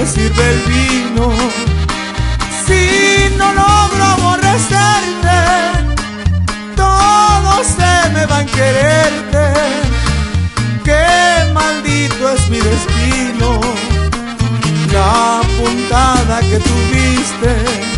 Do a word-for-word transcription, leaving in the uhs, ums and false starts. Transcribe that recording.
me sirve el vino si no logro aborrecerte? Todos se me van a quererte. Qué maldito es mi destino, la puntada que tuviste